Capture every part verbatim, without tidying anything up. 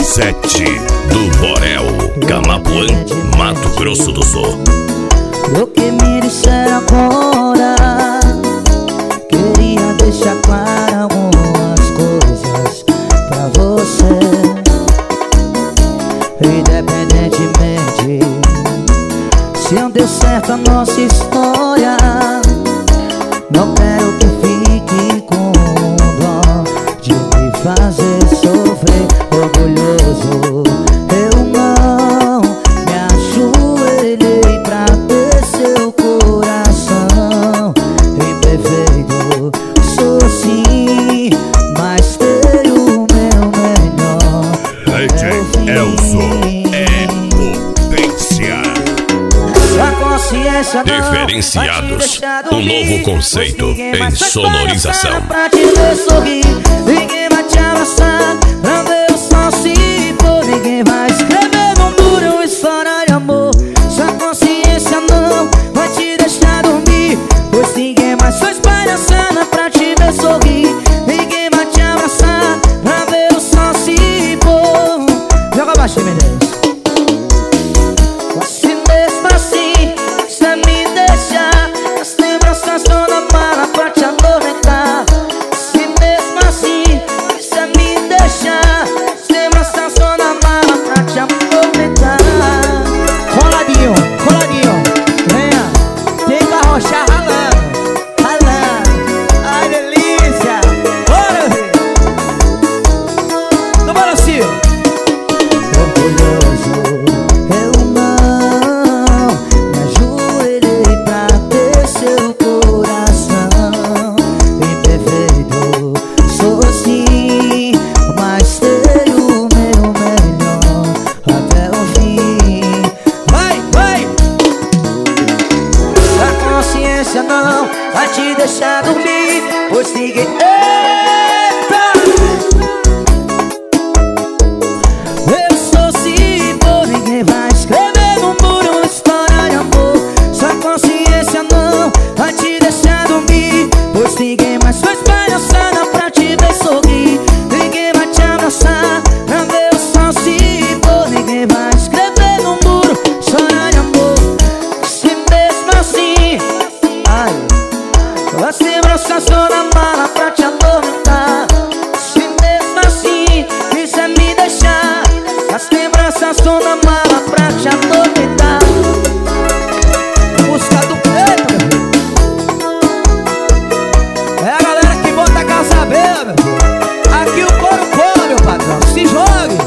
Sete do Borel, Camapuã, Mato Grosso do Sul. O que me disser agora, queria deixar claro algumas coisas pra você. Independentemente se não deu certo a nossa história, não quero que fique com dó de me fazer sofrer. Orgulhoso, eu não me ajoelhei pra ter seu coração. Imperfeito, sou sim, mas tenho o meu melhor. D J Elzo é potência. Diferenciados, um novo conceito em sonorização. Pra te ver sorrir, ninguém vai te abraçar, pra ver o sol se pôr. Ninguém vai escrever no muro uma história de amor. Sua consciência não vai te deixar dormir, pois ninguém mais faz palhaçada pra te ver sorrir. Ninguém vai te abraçar, pra ver o sol se pôr. Joga baixo, Menezes. Assim mesmo assim, você me deixa, as lembranças estão na mala pra te atormentar. Assim mesmo assim, você me deixa, as lembranças estão na mala pra te atormentar. Coladinho, coladinho, venha, tem que arrochar ralando, ralando. Ai, delícia, bora, filho. No balancio. Orgulhoso, eu não me ajoelhei pra ter seu coração. Imperfeito, sou sim, mas tenho o meu melhor até o fim. Vai, vai! A consciência não vai te deixar dormir, pois ninguém... Eita! Eu sou sim, pô, ninguém vai escrever no muro uma história de amor. Sua consciência não vai te deixar dormir, pois ninguém mais faz palhaçada pra te ver sorrir. Ninguém vai te abraçar, pra ver o sol se pôr. Ninguém vai escrever no muro história de amor. Se mesmo assim, ai, as lembranças estão na mala pra te atormentar. Se mesmo assim quiser me deixar, as lembranças estão na mala pra te atormentar. Música do preto, meu filho. É a galera que bota a casa beira, meu filho. Aqui o couro cola, meu patrão. Se jogue.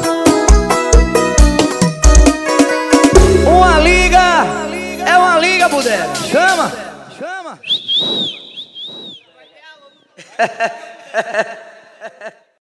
Uma liga é uma liga, Budé. Chama. Chama.